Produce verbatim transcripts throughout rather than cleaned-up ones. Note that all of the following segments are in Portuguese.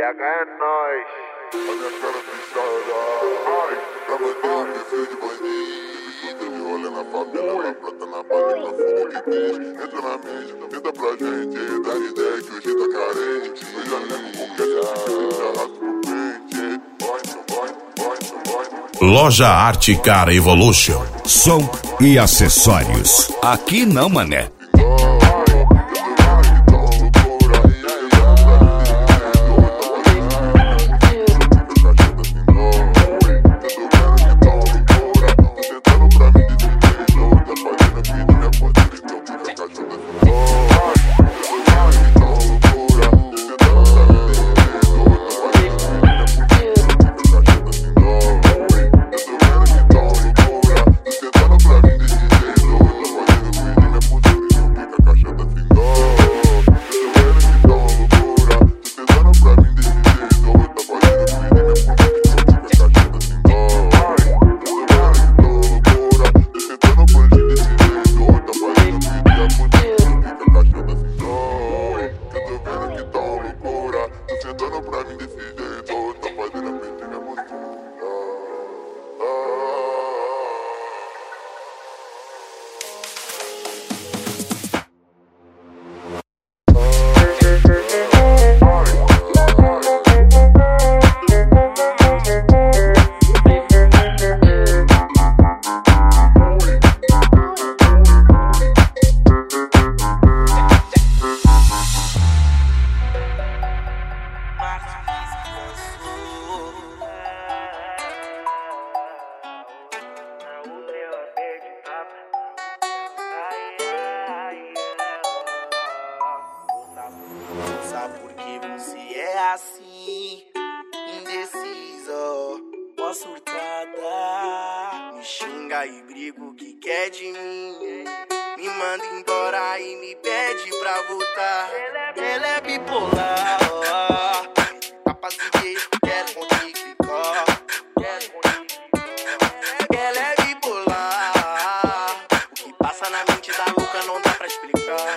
Pega é nóis. A minha cara fechada. Ai, pra manter um perfil de bandido. De rolê na favela, na prata, na bala, na fuga que tem. Entra na mente, tenta pra gente. Dá ideia que hoje tá carente. Eu já nego qualquer gente, já rato pro pente. Vai, vai, vai, vai. Loja Arte Car Evolution. Som e acessórios. Aqui não, mané. Porque você é assim, indeciso, mó surtada. Me xinga e brigo que quer de mim. Me manda embora e me pede pra voltar. Ela é bipolar, ó. Papas de beijo, quero contigo ficar. Ela é bipolar. O que passa na mente da louca não dá pra explicar.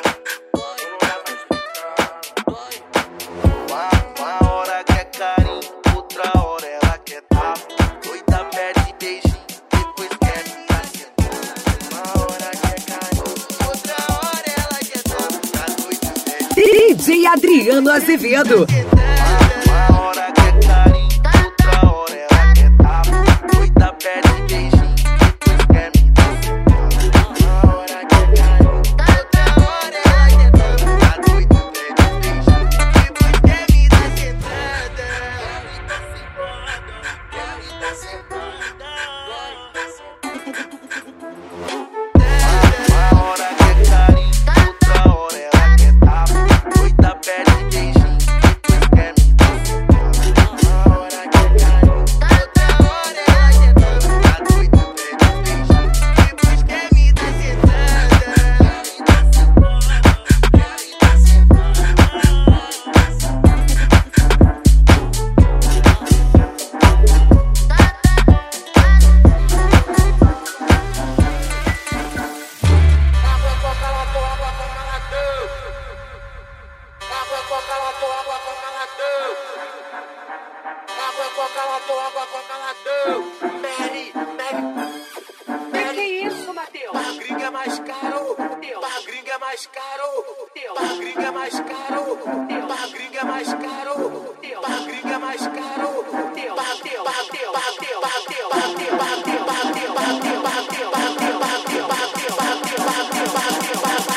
D J Adriano Azevedo. Que isso, Matheus? Bargringa mais caro, bargringa mais caro, bargringa mais caro, bargringa mais caro, bargringa mais caro, bateu, bateu, bateu, bateu, bateu, bateu, bateu, bateu, bateu, bateu, bateu, bateu, bateu, bateu, bateu.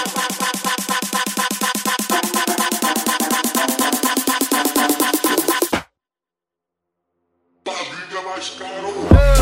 Barriga mais caro.